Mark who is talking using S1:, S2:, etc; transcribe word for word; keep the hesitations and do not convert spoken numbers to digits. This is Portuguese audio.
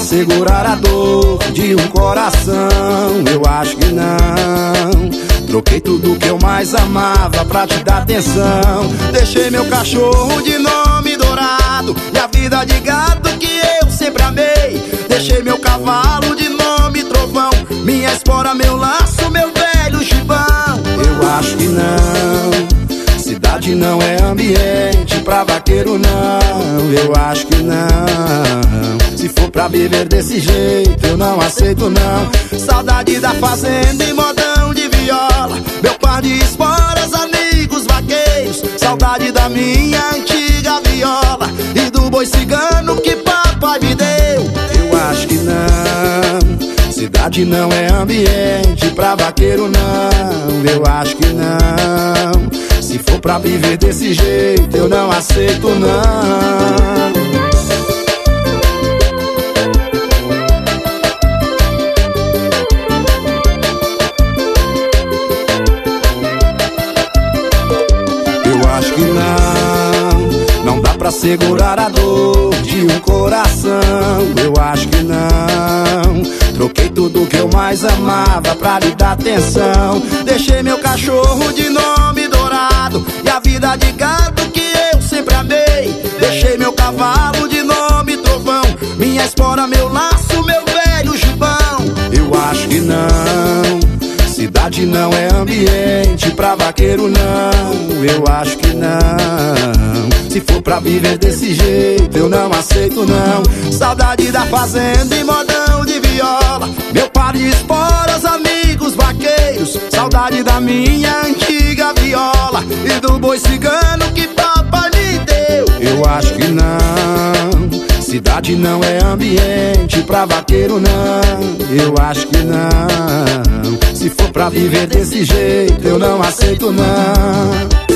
S1: segurar a dor de um coração. Eu acho que não. Troquei tudo que eu mais amava pra te dar atenção. Deixei meu cachorro de nome Dourado e a vida de gato que eu sempre amei. Deixei meu cavalo de nome Trovão, minha espora, meu laço, meu velho gibão. Eu acho que não. Cidade não é ambiente pra vaqueiro, não. Eu acho que não. Se for pra viver desse jeito, eu não aceito, não. Saudade da fazenda e modão de viola, meu par de esporas, amigos vaqueiros. Saudade da minha antiga viola e do boi cigano que papai me deu. Eu acho que não. Cidade não é ambiente pra vaqueiro, não. Eu acho que não. Se for pra viver desse jeito, eu não aceito, não. Eu acho que não. Não dá pra segurar a dor de um coração. Eu acho que não. Troquei tudo que eu mais amava pra lhe dar atenção. Deixei meu cachorro de nome Dourado e a vida de gato que eu sempre amei. Deixei meu cavalo de nome Trovão, minha espora, meu laço, meu velho gibão. Eu acho que não. Cidade não é ambiente pra vaqueiro, não. Eu acho que não. Se for pra viver desse jeito, eu não aceito, não. Saudade da fazenda e modão de viola, meu par de esporas, amigos vaqueiros. Saudade da minha antiga viola e do boi cigano que papai me deu. Eu acho que não. Cidade não é ambiente pra vaqueiro, não. Eu acho que não. Se for pra viver desse jeito, eu não aceito, não.